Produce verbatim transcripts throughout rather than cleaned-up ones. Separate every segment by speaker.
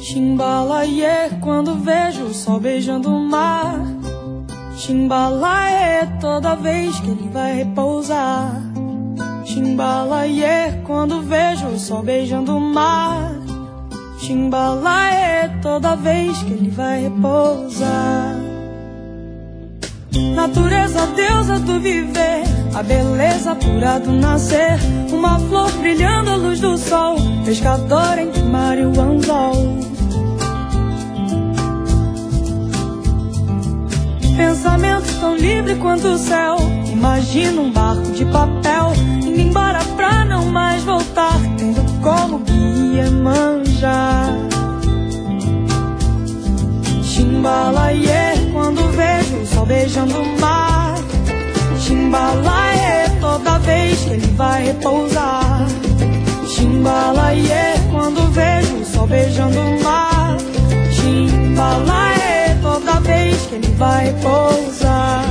Speaker 1: Chimbalaie, quando vejo o sol beijando o mar. Chimbalaie, toda vez que ele vai repousar. Chimbalaie, quando vejo o sol beijando o mar. Chimbalaie, toda vez que ele vai repousar. Natureza, deusa do viver, a beleza pura do nascer. Uma flor brilhando à luz do sol, pescador entre o mar e o anzol. Pensamento tão livre quanto o céu. Imagina um barco de papel indo embora pra não mais voltar, tendo como guia Iemanjá. Chimbalaie, quando vejo o sol beijando o mar. Chimbalaie, toda vez que ele vai repousar. Chimbalaie, quando vejo o sol beijando o mar. Chimbalaie, toda vez que ele vai repousar.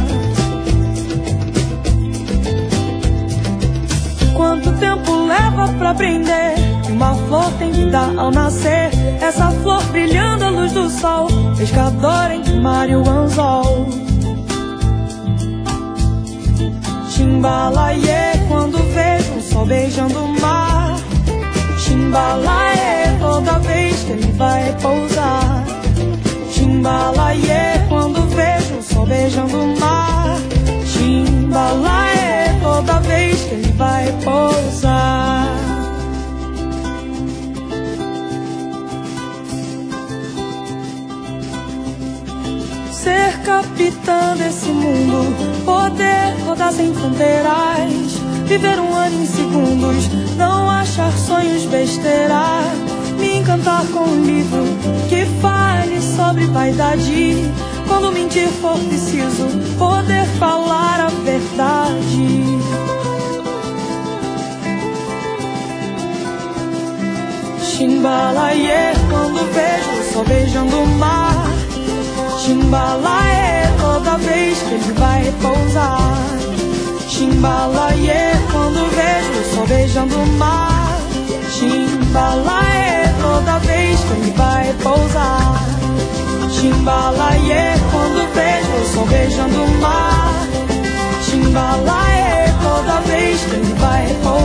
Speaker 1: Quanto tempo leva pra aprender que uma flor tem que dar ao nascer? Essa flor brilhando à luz do sol, pescador entre o mar e o anzol. Chimbalaie, quando vejo o sol beijando o mar. Chimbalaie, toda vez que ele vai repousar. Chimbalaie, quando vejo o sol beijando o mar. Chimbalaie, toda vez que ele vai repousar. Ser capitã desse mundo, poder rodar sem fronteiras, viver um ano em segundos, não achar sonhos besteira. Me encantar com um livro que fale sobre vaidade. Quando mentir for preciso, poder falar a verdade. Chimbalaie, quando vejo o sol beijando o mar. Chimbalaie, toda vez que ele vai repousar. Chimbalaie, quando vejo o sol beijando o mar. Chimbalaie, toda vez que ele vai repousar. Chimbalaie, quando vejo o sol beijando o mar. Chimbalaie, toda vez que ele vai repousar.